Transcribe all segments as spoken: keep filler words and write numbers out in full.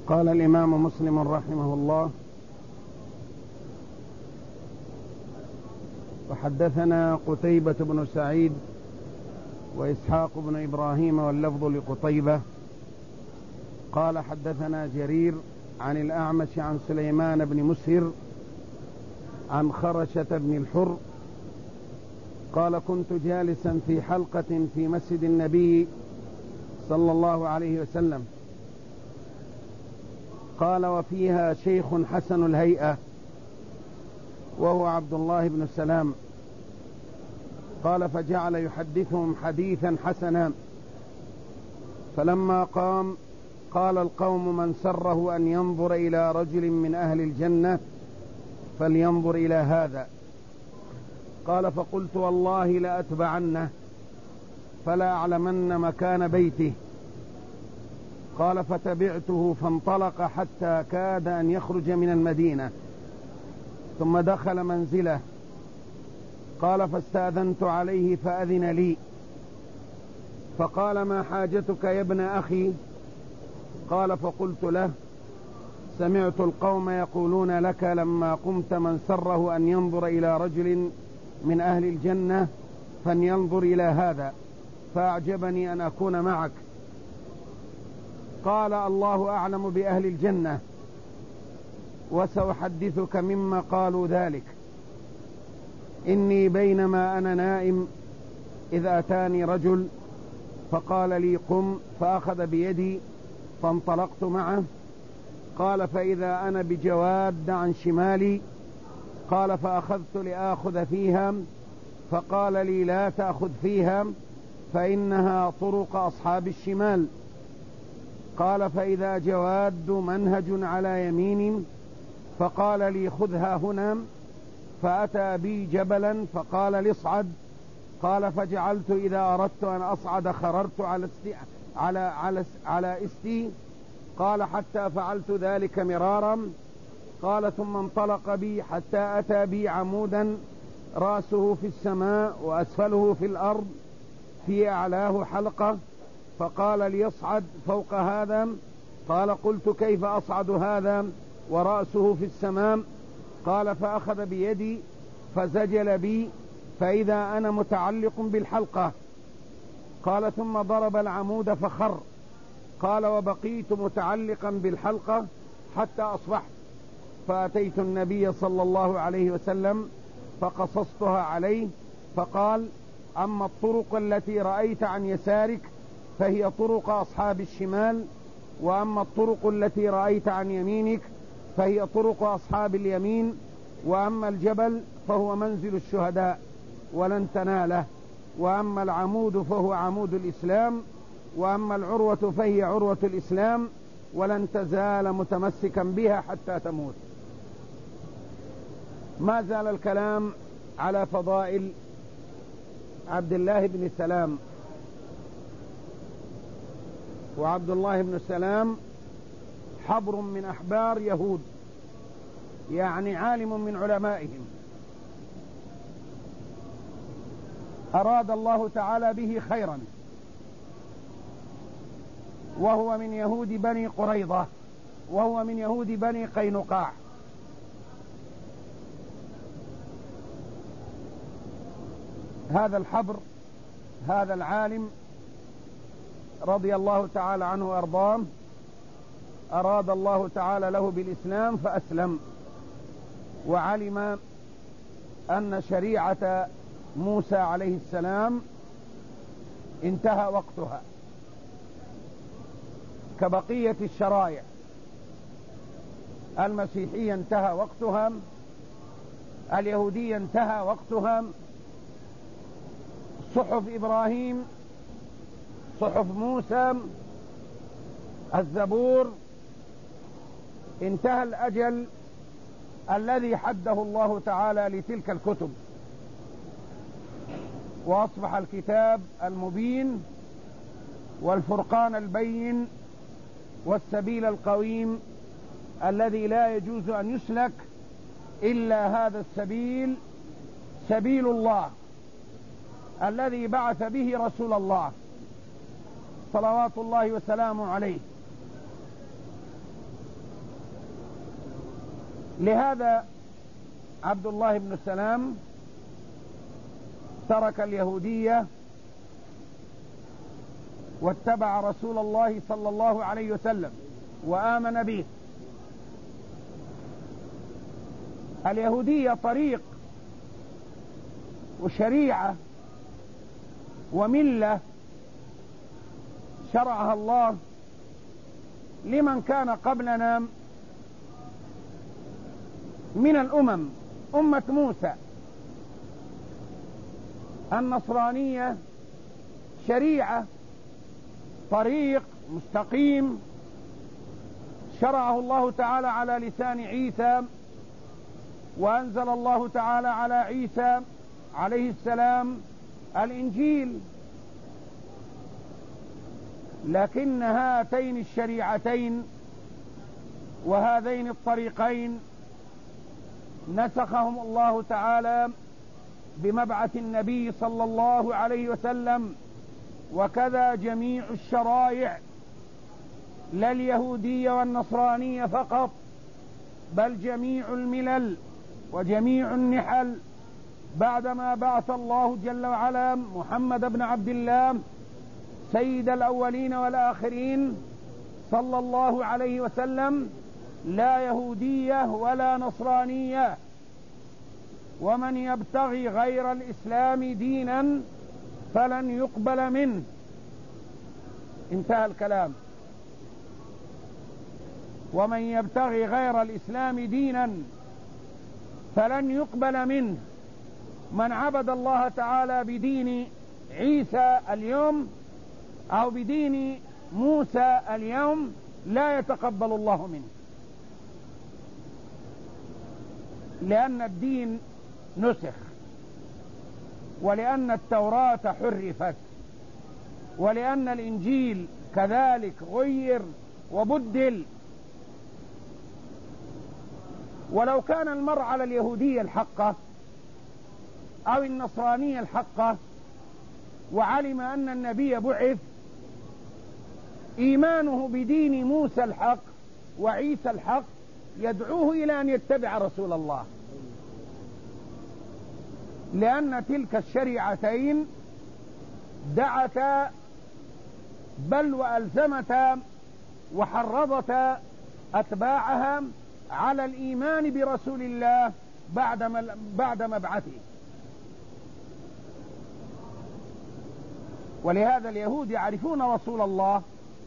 قال الإمام مسلم رحمه الله: وحدثنا قتيبة بن سعيد وإسحاق بن إبراهيم واللفظ لقتيبة قال حدثنا جرير عن الأعمش عن سليمان بن مسهر عن خرشة بن الحر قال: كنت جالسا في حلقة في مسجد النبي صلى الله عليه وسلم، قال: وفيها شيخ حسن الهيئة وهو عبد الله بن سلام، قال: فجعل يحدثهم حديثا حسنا، فلما قام قال القوم: من سره أن ينظر إلى رجل من أهل الجنة فلينظر إلى هذا. قال: فقلت: والله لأتبعنه فلا أعلمن مكان بيته. قال: فتبعته فانطلق حتى كاد أن يخرج من المدينة، ثم دخل منزله. قال: فاستأذنت عليه فأذن لي، فقال: ما حاجتك يا ابن أخي؟ قال: فقلت له: سمعت القوم يقولون لك لما قمت: من سره أن ينظر إلى رجل من أهل الجنة فلينظر إلى هذا، فأعجبني أن أكون معك. قال: الله أعلم بأهل الجنة، وسأحدثك مما قالوا ذلك. إني بينما أنا نائم إذ أتاني رجل فقال لي: قم، فأخذ بيدي فانطلقت معه. قال: فإذا أنا بجواد عن شمالي. قال: فأخذت لآخذ فيها، فقال لي: لا تأخذ فيها فإنها طرق أصحاب الشمال. قال: فإذا جواد منهج على يمين، فقال لي: خذها هنا. فأتى بي جبلا فقال لي: اصعد. قال: فجعلت إذا أردت أن أصعد خررت على استي على على على استي. قال: حتى فعلت ذلك مرارا. قال: ثم انطلق بي حتى أتى بي عمودا رأسه في السماء وأسفله في الأرض، في أعلاه حلقة، فقال لي: اصعد فوق هذا. قال: قلت: كيف أصعد هذا ورأسه في السماء؟ قال: فأخذ بيدي فزجل بي، فإذا أنا متعلق بالحلقة. قال: ثم ضرب العمود فخر. قال: وبقيت متعلقا بالحلقة حتى أصبحت، فأتيت النبي صلى الله عليه وسلم فقصصتها عليه، فقال: أما الطرق التي رأيت عن يسارك فهي طرق أصحاب الشمال، وأما الطرق التي رأيت عن يمينك فهي طرق أصحاب اليمين، وأما الجبل فهو منزل الشهداء ولن تناله، وأما العمود فهو عمود الإسلام، وأما العروة فهي عروة الإسلام، ولن تزال متمسكا بها حتى تموت. ما زال الكلام على فضائل عبد الله بن سلام. وعبد الله بن سلام حبر من أحبار يهود، يعني عالم من علمائهم، أراد الله تعالى به خيرا، وهو من يهود بني قريظة، وهو من يهود بني قينقاع. هذا الحبر، هذا العالم رضي الله تعالى عنه وأرضاه، أراد الله تعالى له بالإسلام فأسلم، وعلم أن شريعة موسى عليه السلام انتهى وقتها كبقية الشرائع. المسيحية انتهى وقتها، اليهودية انتهى وقتها، صحف إبراهيم، صحف موسى، الزبور، انتهى الأجل الذي حده الله تعالى لتلك الكتب، وأصبح الكتاب المبين والفرقان البين والسبيل القويم الذي لا يجوز أن يسلك إلا هذا السبيل، سبيل الله الذي بعث به رسول الله صلوات الله وسلامه عليه. لهذا عبد الله بن سلام ترك اليهودية واتبع رسول الله صلى الله عليه وسلم وآمن به. اليهودية طريق وشريعة وملة شرعها الله لمن كان قبلنا من الأمم، أمة موسى. النصرانية شريعة طريق مستقيم شرعه الله تعالى على لسان عيسى، وأنزل الله تعالى على عيسى عليه السلام الإنجيل. لكن هاتين الشريعتين وهذين الطريقين نسخهم الله تعالى بمبعث النبي صلى الله عليه وسلم، وكذا جميع الشرائع، لا اليهودية والنصرانية فقط، بل جميع الملل وجميع النحل بعدما بعث الله جل وعلا محمد بن عبد الله سيد الأولين والآخرين صلى الله عليه وسلم، لا يهودية ولا نصرانية. ومن يبتغي غير الإسلام دينا فلن يقبل منه. انتهى الكلام. ومن يبتغي غير الإسلام دينا فلن يقبل منه. من عبد الله تعالى بدين عيسى اليوم أو بدين موسى اليوم لا يتقبل الله منه، لأن الدين نسخ، ولأن التوراة حرفت، ولأن الإنجيل كذلك غير وبدل. ولو كان المرء على اليهودية الحقة أو النصرانية الحقة وعلم أن النبي بعث، إيمانه بدين موسى الحق وعيسى الحق يدعوه إلى أن يتبع رسول الله، لأن تلك الشريعتين دعتا بل وألزمتا وحرضتا أتباعها على الإيمان برسول الله بعد بعد مبعثه. ولهذا اليهود يعرفون رسول الله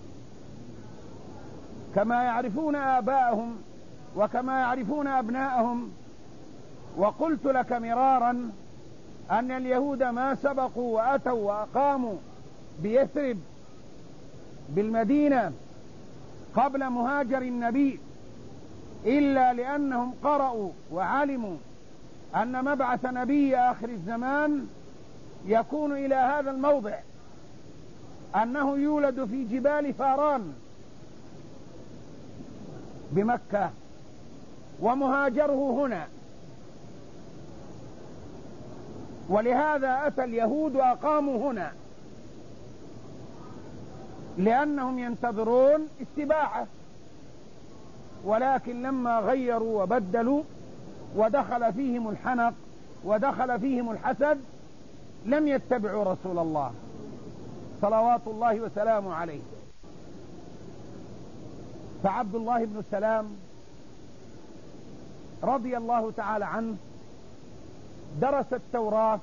كما يعرفون آباءهم وكما يعرفون أبناءهم. وقلت لك مرارا أن اليهود ما سبقوا وأتوا وأقاموا بيثرب بالمدينة قبل مهاجر النبي إلا لأنهم قرأوا وعلموا أن مبعث نبي آخر الزمان يكون إلى هذا الموضع، أنه يولد في جبال فاران بمكة ومهاجره هنا. ولهذا أتى اليهود وأقاموا هنا، لأنهم ينتظرون اتباعه. ولكن لما غيروا وبدلوا ودخل فيهم الحنق ودخل فيهم الحسد لم يتبعوا رسول الله صلوات الله وسلامه عليه. فعبد الله بن سلام رضي الله تعالى عنه درس التوراة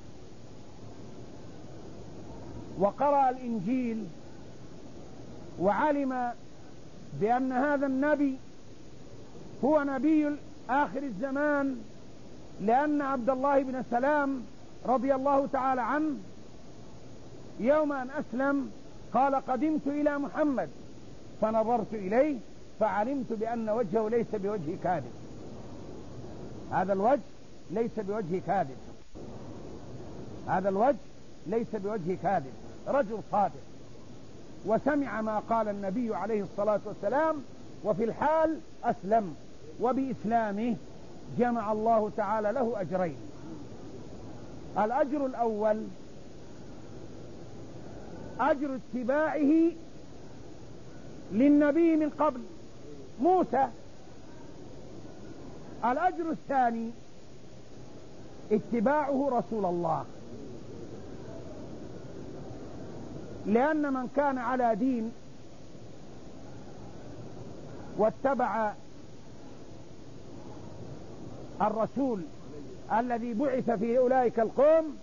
وقرأ الإنجيل وعلم بأن هذا النبي هو نبي آخر الزمان، لأن عبد الله بن سلام رضي الله تعالى عنه يوم أن أسلم قال: قدمت إلى محمد فنظرت إليه فعلمت بأن وجهه ليس بوجه كاذب. هذا الوجه ليس بوجه كاذب، هذا الوجه ليس بوجه كاذب، رجل صادق. وسمع ما قال النبي عليه الصلاة والسلام، وفي الحال أسلم، وبإسلامه جمع الله تعالى له أجرين. الأجر الأول أجر اتباعه للنبي من قبل موسى، الأجر الثاني اتباعه رسول الله، لأن من كان على دين واتبع الرسول الذي بعث في أولئك القوم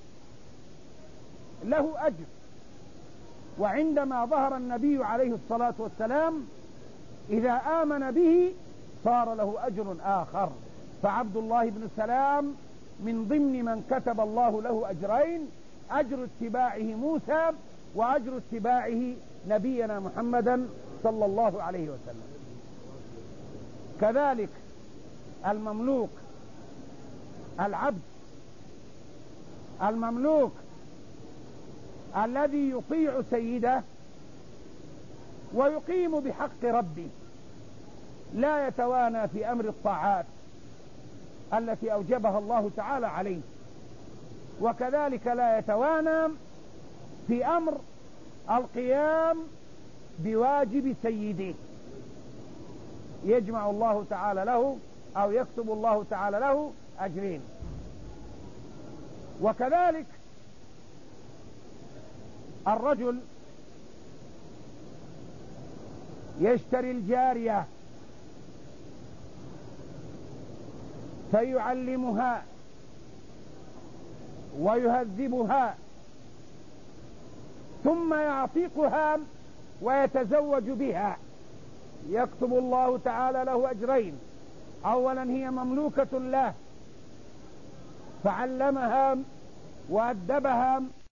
له أجر. وعندما ظهر النبي عليه الصلاة والسلام إذا آمن به صار له أجر آخر. فعبد الله بن سلام من ضمن من كتب الله له أجرين: أجر اتباعه موسى وأجر اتباعه نبينا محمدا صلى الله عليه وسلم. كذلك المملوك، العبد المملوك الذي يطيع سيده ويقيم بحق ربه، لا يتوانى في أمر الطاعات التي أوجبها الله تعالى عليه، وكذلك لا يتوانى في أمر القيام بواجب سيده، يجمع الله تعالى له أو يكتب الله تعالى له أجرين. وكذلك الرجل يشتري الجارية فيعلمها ويهذبها ثم يعتقها ويتزوج بها، يكتب الله تعالى له أجرين: أولا هي مملوكة له فعلمها وأدبها